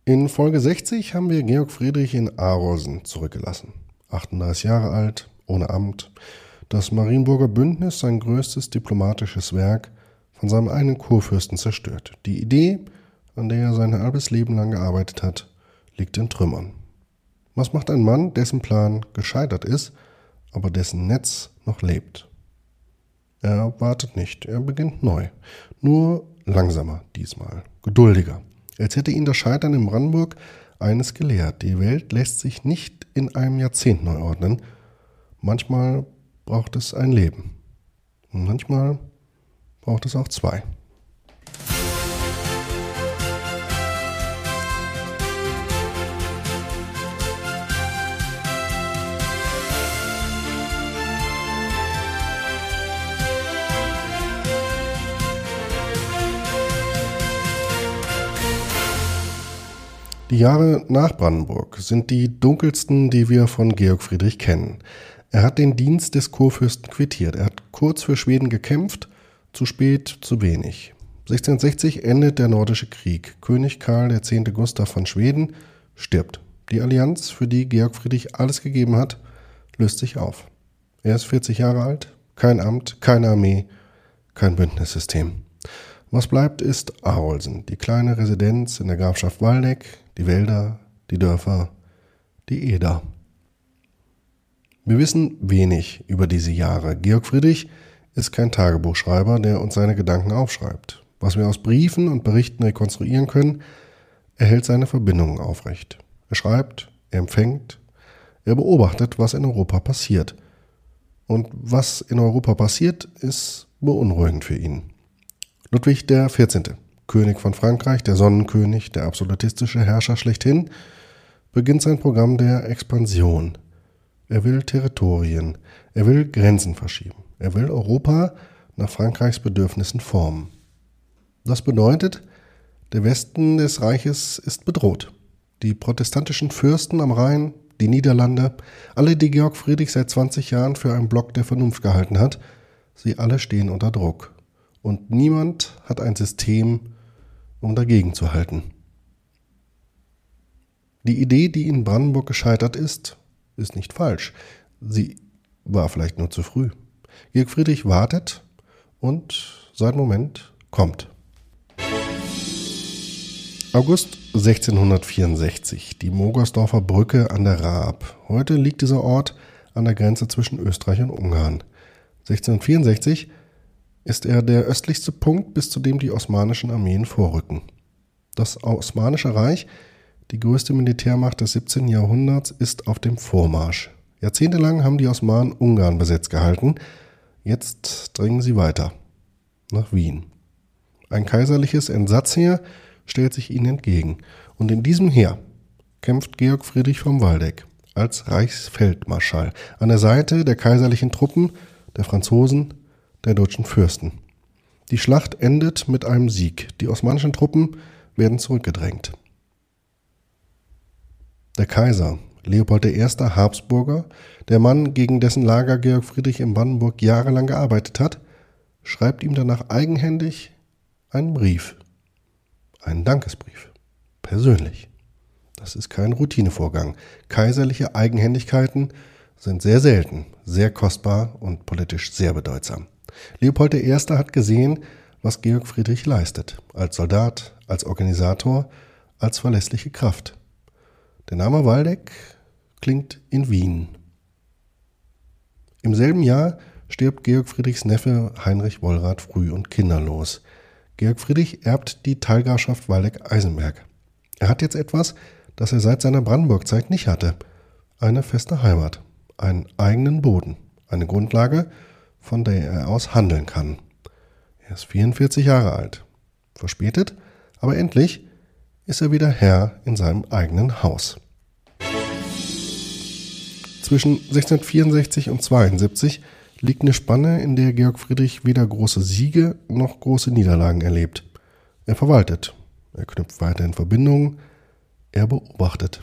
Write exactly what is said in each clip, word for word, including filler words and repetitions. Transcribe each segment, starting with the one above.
In Folge sechzig haben wir Georg Friedrich in Arolsen zurückgelassen. achtunddreißig Jahre alt, ohne Amt. Das Marienburger Bündnis, sein größtes diplomatisches Werk, von seinem eigenen Kurfürsten zerstört. Die Idee, an der er sein halbes Leben lang gearbeitet hat, liegt in Trümmern. Was macht ein Mann, dessen Plan gescheitert ist, aber dessen Netz noch lebt? Er wartet nicht, er beginnt neu. Nur langsamer diesmal, geduldiger. Als hätte ihn das Scheitern in Brandenburg eines gelehrt. Die Welt lässt sich nicht in einem Jahrzehnt neu ordnen. Manchmal braucht es ein Leben. Und manchmal braucht es auch zwei. Die Jahre nach Brandenburg sind die dunkelsten, die wir von Georg Friedrich kennen. Er hat den Dienst des Kurfürsten quittiert. Er hat kurz für Schweden gekämpft, zu spät, zu wenig. sechzehnhundertsechzig endet der Nordische Krieg. König Karl der Zehnte Gustav von Schweden stirbt. Die Allianz, für die Georg Friedrich alles gegeben hat, löst sich auf. Er ist vierzig Jahre alt, kein Amt, keine Armee, kein Bündnissystem. Was bleibt, ist Arolsen, die kleine Residenz in der Grafschaft Waldeck, die Wälder, die Dörfer, die Eder. Wir wissen wenig über diese Jahre. Georg Friedrich ist kein Tagebuchschreiber, der uns seine Gedanken aufschreibt. Was wir aus Briefen und Berichten rekonstruieren können, er hält seine Verbindungen aufrecht. Er schreibt, er empfängt, er beobachtet, was in Europa passiert. Und was in Europa passiert, ist beunruhigend für ihn. Ludwig der Vierzehnte, König von Frankreich, der Sonnenkönig, der absolutistische Herrscher schlechthin, beginnt sein Programm der Expansion. Er will Territorien, er will Grenzen verschieben, er will Europa nach Frankreichs Bedürfnissen formen. Das bedeutet, der Westen des Reiches ist bedroht. Die protestantischen Fürsten am Rhein, die Niederlande, alle, die Georg Friedrich seit zwanzig Jahren für einen Block der Vernunft gehalten hat, sie alle stehen unter Druck. Und niemand hat ein System, um dagegen zu halten. Die Idee, die in Brandenburg gescheitert ist, ist nicht falsch. Sie war vielleicht nur zu früh. Georg Friedrich wartet und sein Moment kommt. August sechzehnhundertvierundsechzig, die Mogersdorfer Brücke an der Raab. Heute liegt dieser Ort an der Grenze zwischen Österreich und Ungarn. sechzehnhundertvierundsechzig ist er der östlichste Punkt, bis zu dem die osmanischen Armeen vorrücken. Das Osmanische Reich, die größte Militärmacht des siebzehnten Jahrhunderts, ist auf dem Vormarsch. Jahrzehntelang haben die Osmanen Ungarn besetzt gehalten. Jetzt dringen sie weiter nach Wien. Ein kaiserliches Entsatzheer stellt sich ihnen entgegen. Und in diesem Heer kämpft Georg Friedrich vom Waldeck als Reichsfeldmarschall an der Seite der kaiserlichen Truppen, der Franzosen, der deutschen Fürsten. Die Schlacht endet mit einem Sieg. Die osmanischen Truppen werden zurückgedrängt. Der Kaiser, Leopold der Erste. Habsburger, der Mann, gegen dessen Lager Georg Friedrich in Brandenburg jahrelang gearbeitet hat, schreibt ihm danach eigenhändig einen Brief. Einen Dankesbrief. Persönlich. Das ist kein Routinevorgang. Kaiserliche Eigenhändigkeiten sind sehr selten, sehr kostbar und politisch sehr bedeutsam. Leopold der Erste. Hat gesehen, was Georg Friedrich leistet. Als Soldat, als Organisator, als verlässliche Kraft. Der Name Waldeck klingt in Wien. Im selben Jahr stirbt Georg Friedrichs Neffe Heinrich Wollrath früh und kinderlos. Georg Friedrich erbt die Teilgrafschaft Waldeck-Eisenberg. Er hat jetzt etwas, das er seit seiner Brandenburg-Zeit nicht hatte. Eine feste Heimat, einen eigenen Boden, eine Grundlage, von der er aus handeln kann. Er ist vierundvierzig Jahre alt. Verspätet, aber endlich ist er wieder Herr in seinem eigenen Haus. Zwischen sechzehnhundertvierundsechzig und zweiundsiebzig liegt eine Spanne, in der Georg Friedrich weder große Siege noch große Niederlagen erlebt. Er verwaltet, er knüpft weiterhin Verbindungen, er beobachtet.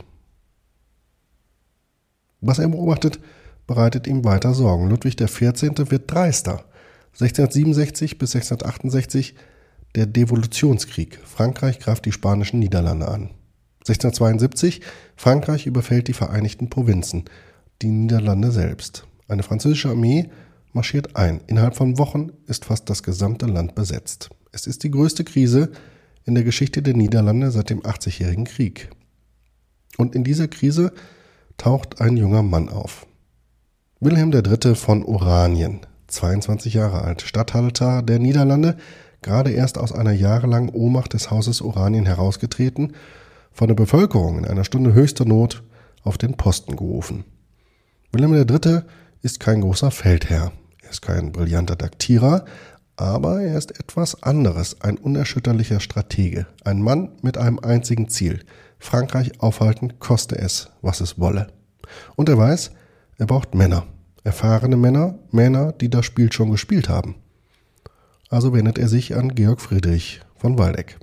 Was er beobachtet, bereitet ihm weiter Sorgen. Ludwig der Vierzehnte wird dreister. sechzehnhundertsiebenundsechzig bis sechzehnhundertachtundsechzig der Devolutionskrieg. Frankreich greift die spanischen Niederlande an. sechzehnhundertzweiundsiebzig, Frankreich überfällt die Vereinigten Provinzen, die Niederlande selbst. Eine französische Armee marschiert ein. Innerhalb von Wochen ist fast das gesamte Land besetzt. Es ist die größte Krise in der Geschichte der Niederlande seit dem achtzigjährigen Krieg. Und in dieser Krise taucht ein junger Mann auf. Wilhelm der Dritte von Oranien, zweiundzwanzig Jahre alt, Statthalter der Niederlande, gerade erst aus einer jahrelangen Ohnmacht des Hauses Oranien herausgetreten, von der Bevölkerung in einer Stunde höchster Not auf den Posten gerufen. Wilhelm der Dritte ist kein großer Feldherr, er ist kein brillanter Daktierer, aber er ist etwas anderes, ein unerschütterlicher Stratege, ein Mann mit einem einzigen Ziel: Frankreich aufhalten, koste es, was es wolle. Und er weiß, er braucht Männer, erfahrene Männer, Männer, die das Spiel schon gespielt haben. Also wendet er sich an Georg Friedrich von Waldeck.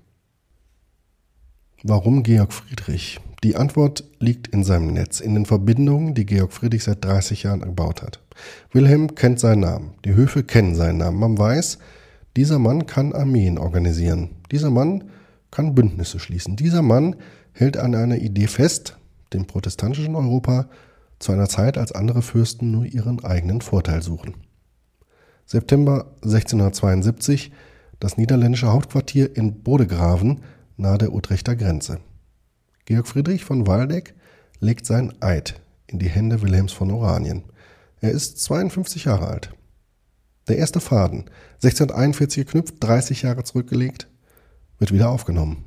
Warum Georg Friedrich? Die Antwort liegt in seinem Netz, in den Verbindungen, die Georg Friedrich seit dreißig Jahren gebaut hat. Wilhelm kennt seinen Namen, die Höfe kennen seinen Namen. Man weiß, dieser Mann kann Armeen organisieren. Dieser Mann kann Bündnisse schließen. Dieser Mann hält an einer Idee fest, dem protestantischen Europa, zu einer Zeit, als andere Fürsten nur ihren eigenen Vorteil suchen. September sechzehnhundertzweiundsiebzig, das niederländische Hauptquartier in Bodegraven nahe der Utrechter Grenze. Georg Friedrich von Waldeck legt seinen Eid in die Hände Wilhelms von Oranien. Er ist zweiundfünfzig Jahre alt. Der erste Faden, sechzehnhunderteinundvierzig geknüpft, dreißig Jahre zurückgelegt, wird wieder aufgenommen.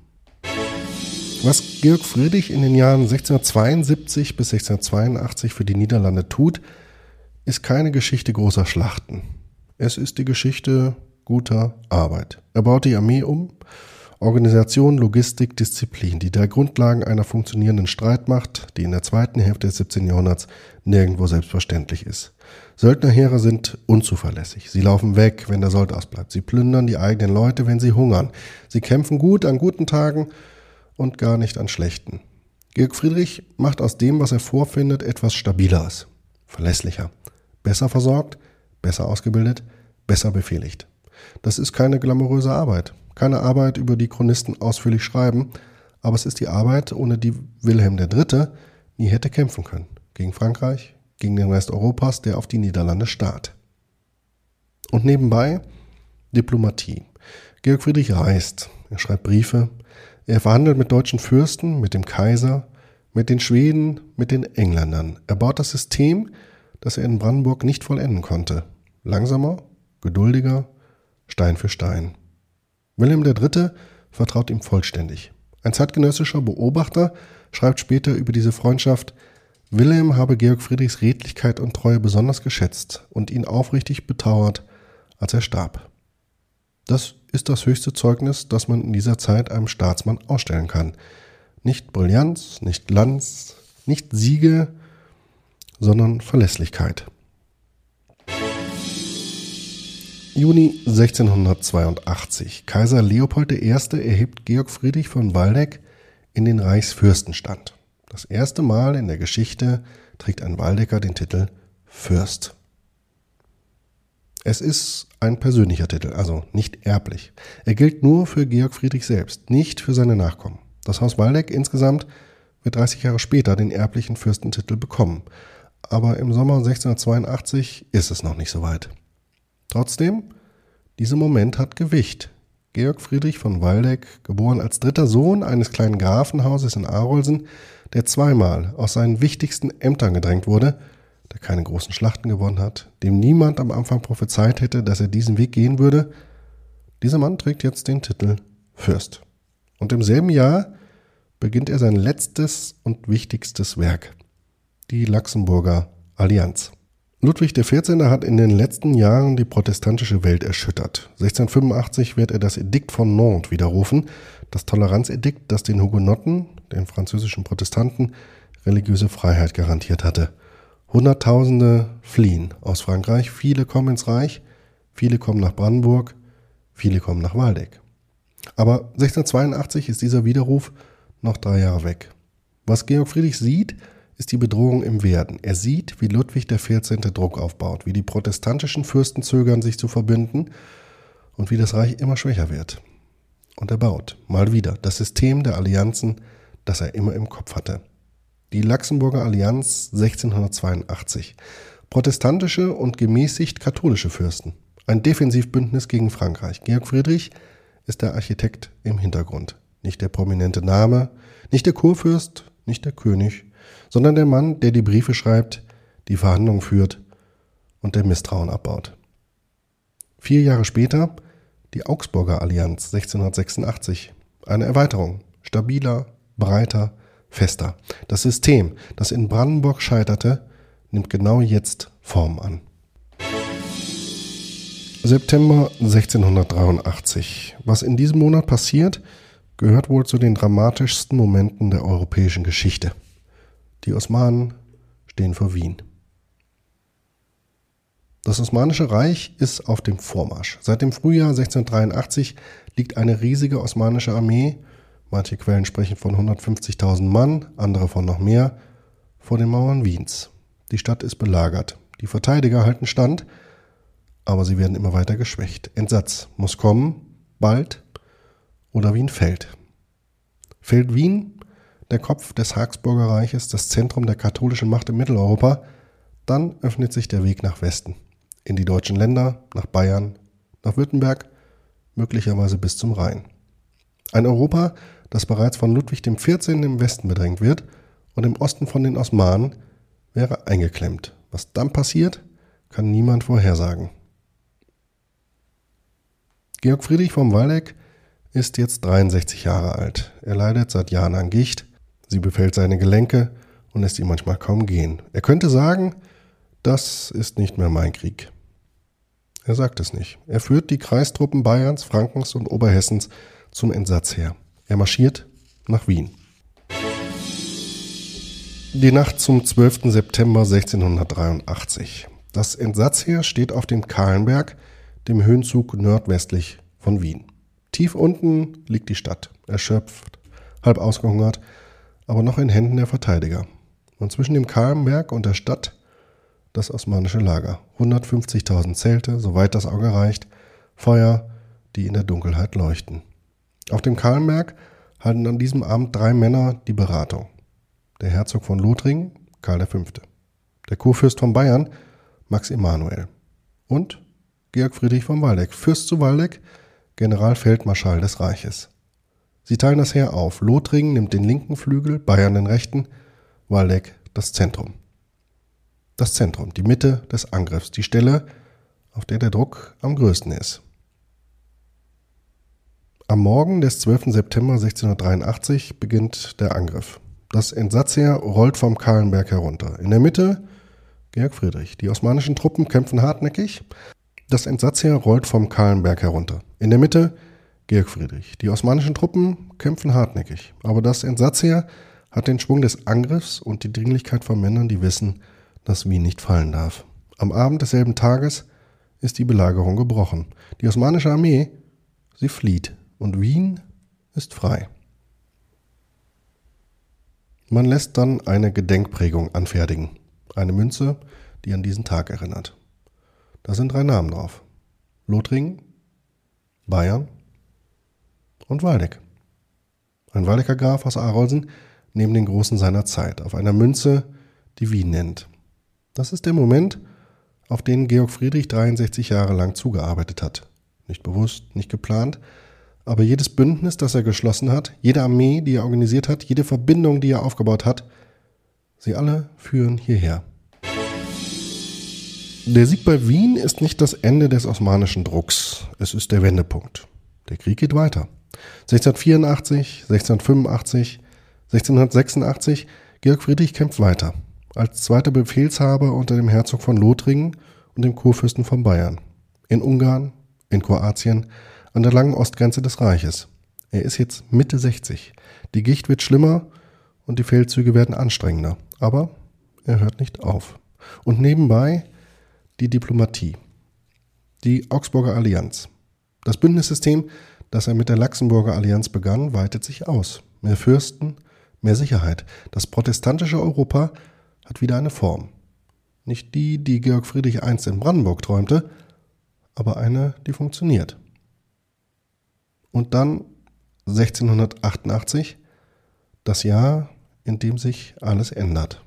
Was Georg Friedrich in den Jahren sechzehnhundertzweiundsiebzig bis sechzehnhundertzweiundachtzig für die Niederlande tut, ist keine Geschichte großer Schlachten. Es ist die Geschichte guter Arbeit. Er baut die Armee um, Organisation, Logistik, Disziplin, die drei Grundlagen einer funktionierenden Streitmacht, die in der zweiten Hälfte des siebzehnten Jahrhunderts nirgendwo selbstverständlich ist. Söldnerheere sind unzuverlässig. Sie laufen weg, wenn der Sold ausbleibt. Sie plündern die eigenen Leute, wenn sie hungern. Sie kämpfen gut an guten Tagen und gar nicht an schlechten. Georg Friedrich macht aus dem, was er vorfindet, etwas Stabileres, verlässlicher, besser versorgt, besser ausgebildet, besser befehligt. Das ist keine glamouröse Arbeit. Keine Arbeit, über die Chronisten ausführlich schreiben, aber es ist die Arbeit, ohne die Wilhelm der Dritte nie hätte kämpfen können. Gegen Frankreich, gegen den Rest Europas, der auf die Niederlande starrt. Und nebenbei Diplomatie. Georg Friedrich reist, er schreibt Briefe, er verhandelt mit deutschen Fürsten, mit dem Kaiser, mit den Schweden, mit den Engländern. Er baut das System, das er in Brandenburg nicht vollenden konnte. Langsamer, geduldiger, Stein für Stein. Wilhelm der Dritte vertraut ihm vollständig. Ein zeitgenössischer Beobachter schreibt später über diese Freundschaft: Wilhelm habe Georg Friedrichs Redlichkeit und Treue besonders geschätzt und ihn aufrichtig betrauert, als er starb. Das ist das höchste Zeugnis, das man in dieser Zeit einem Staatsmann ausstellen kann. Nicht Brillanz, nicht Glanz, nicht Siege, sondern Verlässlichkeit. Juni sechzehnhundertzweiundachtzig. Kaiser Leopold der Erste erhebt Georg Friedrich von Waldeck in den Reichsfürstenstand. Das erste Mal in der Geschichte trägt ein Waldecker den Titel Fürst. Es ist ein persönlicher Titel, also nicht erblich. Er gilt nur für Georg Friedrich selbst, nicht für seine Nachkommen. Das Haus Waldeck insgesamt wird dreißig Jahre später den erblichen Fürstentitel bekommen. Aber im Sommer sechzehnhundertzweiundachtzig ist es noch nicht so weit. Trotzdem, dieser Moment hat Gewicht. Georg Friedrich von Waldeck, geboren als dritter Sohn eines kleinen Grafenhauses in Arolsen, der zweimal aus seinen wichtigsten Ämtern gedrängt wurde, der keine großen Schlachten gewonnen hat, dem niemand am Anfang prophezeit hätte, dass er diesen Weg gehen würde, dieser Mann trägt jetzt den Titel Fürst. Und im selben Jahr beginnt er sein letztes und wichtigstes Werk, die Laxenburger Allianz. Ludwig der Vierzehnte hat in den letzten Jahren die protestantische Welt erschüttert. sechzehnhundertfünfundachtzig wird er das Edikt von Nantes widerrufen, das Toleranzedikt, das den Hugenotten, den französischen Protestanten, religiöse Freiheit garantiert hatte. Hunderttausende fliehen aus Frankreich, viele kommen ins Reich, viele kommen nach Brandenburg, viele kommen nach Waldeck. Aber sechzehnhundertzweiundachtzig ist dieser Widerruf noch drei Jahre weg. Was Georg Friedrich sieht, ist die Bedrohung im Werden. Er sieht, wie Ludwig der Vierzehnte Druck aufbaut, wie die protestantischen Fürsten zögern, sich zu verbünden und wie das Reich immer schwächer wird. Und er baut, mal wieder, das System der Allianzen das er immer im Kopf hatte. Die Laxenburger Allianz sechzehnhundertzweiundachtzig. Protestantische und gemäßigt katholische Fürsten. Ein Defensivbündnis gegen Frankreich. Georg Friedrich ist der Architekt im Hintergrund. Nicht der prominente Name, nicht der Kurfürst, nicht der König, sondern der Mann, der die Briefe schreibt, die Verhandlungen führt und der Misstrauen abbaut. Vier Jahre später die Augsburger Allianz sechzehnhundertsechsundachtzig. Eine Erweiterung. Stabiler, breiter, fester. Das System, das in Brandenburg scheiterte, nimmt genau jetzt Form an. September sechzehnhundertdreiundachtzig. Was in diesem Monat passiert, gehört wohl zu den dramatischsten Momenten der europäischen Geschichte. Die Osmanen stehen vor Wien. Das Osmanische Reich ist auf dem Vormarsch. Seit dem Frühjahr sechzehnhundertdreiundachtzig liegt eine riesige osmanische Armee, manche Quellen sprechen von hundertfünfzigtausend Mann, andere von noch mehr, vor den Mauern Wiens. Die Stadt ist belagert. Die Verteidiger halten stand, aber sie werden immer weiter geschwächt. Entsatz muss kommen, bald, oder Wien fällt. Fällt Wien, der Kopf des Habsburger Reiches, das Zentrum der katholischen Macht in Mitteleuropa, dann öffnet sich der Weg nach Westen. In die deutschen Länder, nach Bayern, nach Württemberg, möglicherweise bis zum Rhein. Ein Europa, das bereits von Ludwig der vierzehnte. Im Westen bedrängt wird und im Osten von den Osmanen, wäre eingeklemmt. Was dann passiert, kann niemand vorhersagen. Georg Friedrich von Waldeck ist jetzt dreiundsechzig Jahre alt. Er leidet seit Jahren an Gicht, sie befällt seine Gelenke und lässt ihn manchmal kaum gehen. Er könnte sagen, das ist nicht mehr mein Krieg. Er sagt es nicht. Er führt die Kreistruppen Bayerns, Frankens und Oberhessens zum Entsatzheer. Er marschiert nach Wien. Die Nacht zum zwölften September sechzehnhundertdreiundachtzig. Das Entsatzheer steht auf dem Kahlenberg, dem Höhenzug nordwestlich von Wien. Tief unten liegt die Stadt, erschöpft, halb ausgehungert, aber noch in Händen der Verteidiger. Und zwischen dem Kahlenberg und der Stadt das osmanische Lager. hundertfünfzigtausend Zelte, soweit das Auge reicht, Feuer, die in der Dunkelheit leuchten. Auf dem Kahlenberg halten an diesem Abend drei Männer die Beratung. Der Herzog von Lothringen, Karl der Fünfte. Der Kurfürst von Bayern, Max Emanuel. Und Georg Friedrich von Waldeck, Fürst zu Waldeck, Generalfeldmarschall des Reiches. Sie teilen das Heer auf. Lothringen nimmt den linken Flügel, Bayern den rechten, Waldeck das Zentrum. Das Zentrum, die Mitte des Angriffs, die Stelle, auf der der Druck am größten ist. Am Morgen des zwölften September sechzehnhundertdreiundachtzig beginnt der Angriff. Das Entsatzheer rollt vom Kahlenberg herunter. In der Mitte Georg Friedrich. Die osmanischen Truppen kämpfen hartnäckig. Das Entsatzheer rollt vom Kahlenberg herunter. In der Mitte Georg Friedrich. Die osmanischen Truppen kämpfen hartnäckig. Aber das Entsatzheer hat den Schwung des Angriffs und die Dringlichkeit von Männern, die wissen, dass Wien nicht fallen darf. Am Abend desselben Tages ist die Belagerung gebrochen. Die osmanische Armee, sie flieht und Wien ist frei. Man lässt dann eine Gedenkprägung anfertigen. Eine Münze, die an diesen Tag erinnert. Da sind drei Namen drauf. Lothringen, Bayern und Waldeck. Ein Waldecker Graf aus Arolsen neben den Großen seiner Zeit. Auf einer Münze, die Wien nennt. Das ist der Moment, auf den Georg Friedrich dreiundsechzig Jahre lang zugearbeitet hat. Nicht bewusst, nicht geplant, aber jedes Bündnis, das er geschlossen hat, jede Armee, die er organisiert hat, jede Verbindung, die er aufgebaut hat, sie alle führen hierher. Der Sieg bei Wien ist nicht das Ende des osmanischen Drucks, es ist der Wendepunkt. Der Krieg geht weiter. sechzehnhundertvierundachtzig, sechzehnhundertfünfundachtzig, sechzehnhundertsechsundachtzig, Georg Friedrich kämpft weiter. Als zweiter Befehlshaber unter dem Herzog von Lothringen und dem Kurfürsten von Bayern. In Ungarn, in Kroatien, an der langen Ostgrenze des Reiches. Er ist jetzt Mitte sechzig. Die Gicht wird schlimmer und die Feldzüge werden anstrengender. Aber er hört nicht auf. Und nebenbei die Diplomatie. Die Augsburger Allianz. Das Bündnissystem, das er mit der Laxenburger Allianz begann, weitet sich aus. Mehr Fürsten, mehr Sicherheit. Das protestantische Europa hat wieder eine Form. Nicht die, die Georg Friedrich einst in Brandenburg träumte, aber eine, die funktioniert. Und dann sechzehnhundertachtundachtzig, Das Jahr, in dem sich alles ändert.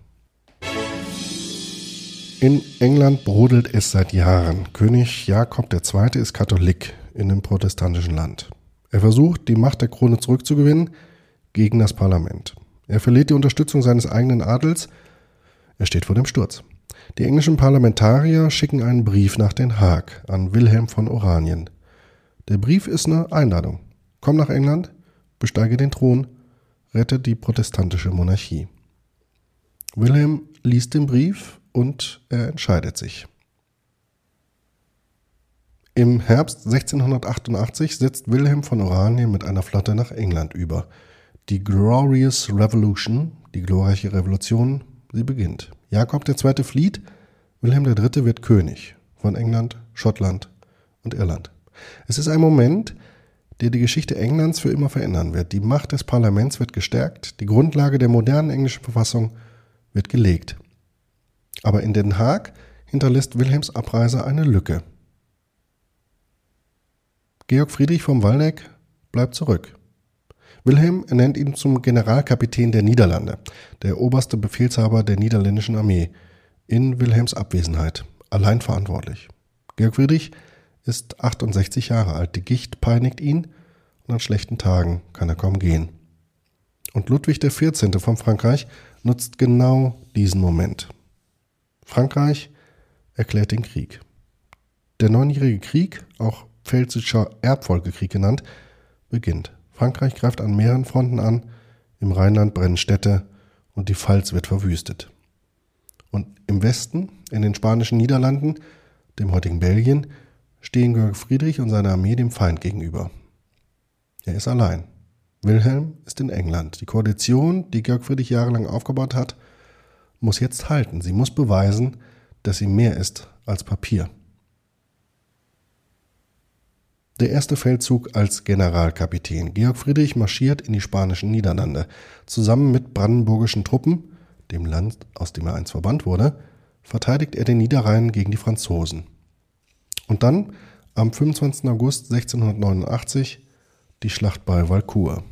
In England brodelt es seit Jahren. König Jakob der Zweite ist Katholik in einem protestantischen Land. Er versucht, die Macht der Krone zurückzugewinnen gegen das Parlament. Er verliert die Unterstützung seines eigenen Adels. Er steht vor dem Sturz. Die englischen Parlamentarier schicken einen Brief nach Den Haag an Wilhelm von Oranien. Der Brief ist eine Einladung. Komm nach England, besteige den Thron, rette die protestantische Monarchie. Wilhelm liest den Brief und er entscheidet sich. Im Herbst sechzehnhundertachtundachtzig setzt Wilhelm von Oranien mit einer Flotte nach England über. Die Glorious Revolution, die glorreiche Revolution, sie beginnt. Jakob der Zweite flieht, Wilhelm der Dritte wird König von England, Schottland und Irland. Es ist ein Moment, der die Geschichte Englands für immer verändern wird. Die Macht des Parlaments wird gestärkt, die Grundlage der modernen englischen Verfassung wird gelegt. Aber in Den Haag hinterlässt Wilhelms Abreise eine Lücke. Georg Friedrich von Waldeck bleibt zurück. Wilhelm ernennt ihn zum Generalkapitän der Niederlande, der oberste Befehlshaber der niederländischen Armee, in Wilhelms Abwesenheit, allein verantwortlich. Georg Friedrich ist achtundsechzig Jahre alt, die Gicht peinigt ihn und an schlechten Tagen kann er kaum gehen. Und Ludwig der Vierzehnte von Frankreich nutzt genau diesen Moment. Frankreich erklärt den Krieg. Der Neunjährige Krieg, auch Pfälzischer Erbfolgekrieg genannt, beginnt. Frankreich greift an mehreren Fronten an, im Rheinland brennen Städte und die Pfalz wird verwüstet. Und im Westen, in den spanischen Niederlanden, dem heutigen Belgien, stehen Georg Friedrich und seine Armee dem Feind gegenüber. Er ist allein. Wilhelm ist in England. Die Koalition, die Georg Friedrich jahrelang aufgebaut hat, muss jetzt halten. Sie muss beweisen, dass sie mehr ist als Papier. Der erste Feldzug als Generalkapitän. Georg Friedrich marschiert in die spanischen Niederlande. Zusammen mit brandenburgischen Truppen, dem Land, aus dem er einst verbannt wurde, verteidigt er den Niederrhein gegen die Franzosen. Und dann, am fünfundzwanzigsten August sechzehnhundertneunundachtzig, die Schlacht bei Walcourt.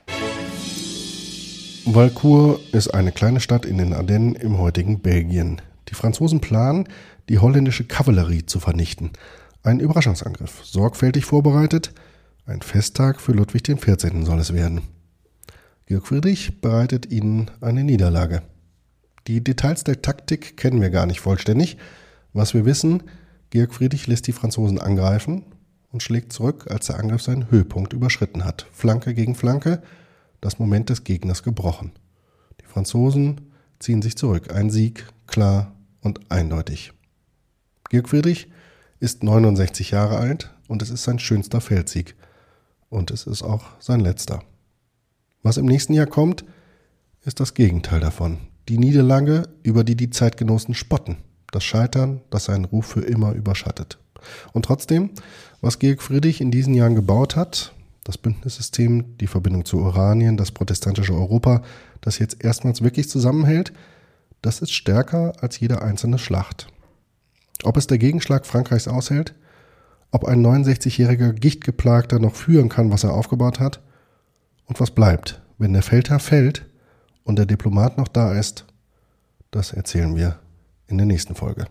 Walcourt ist eine kleine Stadt in den Ardennen im heutigen Belgien. Die Franzosen planen, die holländische Kavallerie zu vernichten. Ein Überraschungsangriff, sorgfältig vorbereitet. Ein Festtag für Ludwig der Vierzehnte soll es werden. Georg Friedrich bereitet ihnen eine Niederlage. Die Details der Taktik kennen wir gar nicht vollständig. Was wir wissen, Georg Friedrich lässt die Franzosen angreifen und schlägt zurück, als der Angriff seinen Höhepunkt überschritten hat. Flanke gegen Flanke, das Moment des Gegners gebrochen. Die Franzosen ziehen sich zurück. Ein Sieg, klar und eindeutig. Georg Friedrich ist neunundsechzig Jahre alt und es ist sein schönster Feldsieg. Und es ist auch sein letzter. Was im nächsten Jahr kommt, ist das Gegenteil davon. Die Niederlage, über die die Zeitgenossen spotten. Das Scheitern, das seinen Ruf für immer überschattet. Und trotzdem, was Georg Friedrich in diesen Jahren gebaut hat, das Bündnissystem, die Verbindung zu Oranien, das protestantische Europa, das jetzt erstmals wirklich zusammenhält, das ist stärker als jede einzelne Schlacht. Ob es der Gegenschlag Frankreichs aushält, ob ein neunundsechzigjähriger Gichtgeplagter noch führen kann, was er aufgebaut hat, und was bleibt, wenn der Feldherr fällt und der Diplomat noch da ist, das erzählen wir in der nächsten Folge.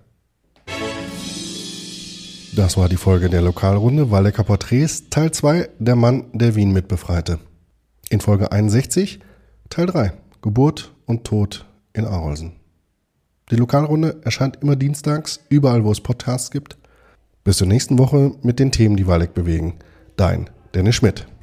Das war die Folge der Lokalrunde Waldecker Porträts, Teil zwei, der Mann, der Wien mitbefreite. In Folge einundsechzig, Teil drei, Geburt und Tod in Arolsen. Die Lokalrunde erscheint immer dienstags, überall wo es Podcasts gibt. Bis zur nächsten Woche mit den Themen, die Waldeck bewegen. Dein Dennis Schmidt.